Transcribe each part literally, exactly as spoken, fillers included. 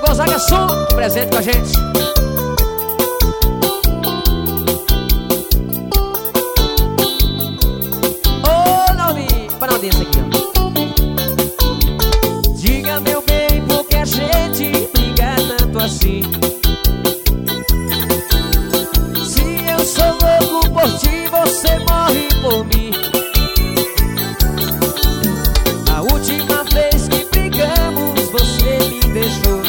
Gonzaga Som, presente com a gente. Ô, Naldinho, para Naldinho aqui, ó. Diga, meu bem, por que a gente briga tanto assim? Se eu sou louco por ti, você morre por mim. A última vez que brigamos, você me deixou.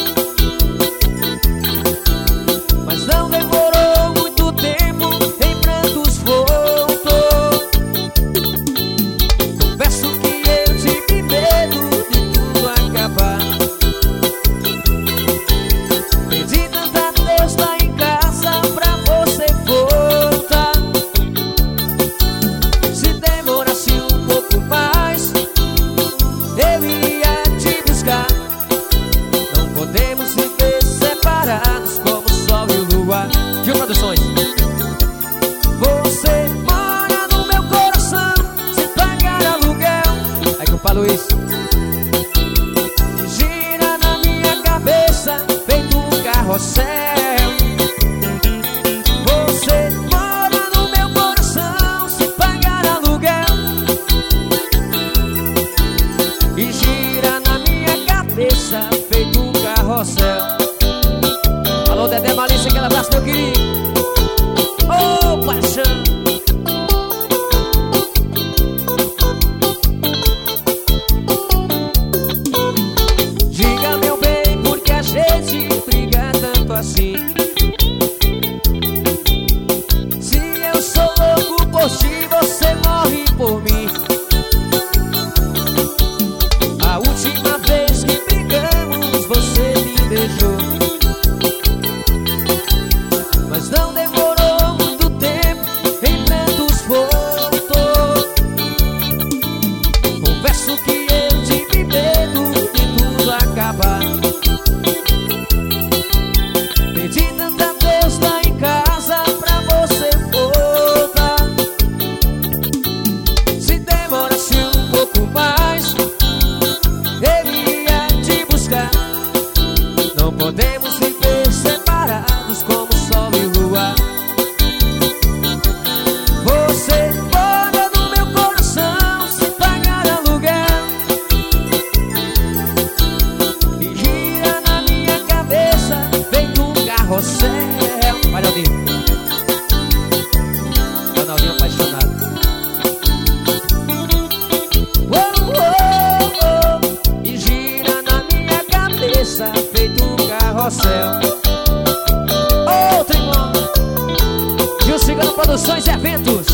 Mas não demorou muito tempo, em prantos voltou. Confesso que eu tive medo de tudo acabar. Pedi tanta Deus lá em casa pra você voltar. Se demorasse um pouco mais, eu ia te buscar. Não podemos viver separados como o sol e o luar. Gil Produções. Você mora no meu coração, se pagar aluguel. Aí que eu falo isso. Gira na minha cabeça, feito um carrossel. Você mora no meu coração, se pagar aluguel. E gira na minha cabeça, feito um carrossel. Alô, Dedé Malícia, aquele abraço, meu querido. Ô, oh, paixão. Diga, meu bem, por que a gente briga tanto assim? Se eu sou louco por ti, você morre por mim. A última vez que brigamos, você me beijou. Mas não demorou muito tempo, em prantos voltou. Confesso que eu tive medo de tudo acabar. Pedi tanta Deus lá em casa pra você voltar. Se demorasse um pouco mais, eu ia te buscar. Não podemos viver separados como o sol e o luar. Você mora no meu coração, se pagar aluguel. E gira na minha cabeça, feito um carrossel. Vai, Naldinho. Tá, Naldinho apaixonado. Oh, oh, oh. E gira na minha cabeça, feito um carrossel. Ô, oh, Trimão. Gil Cigano Produções e Eventos.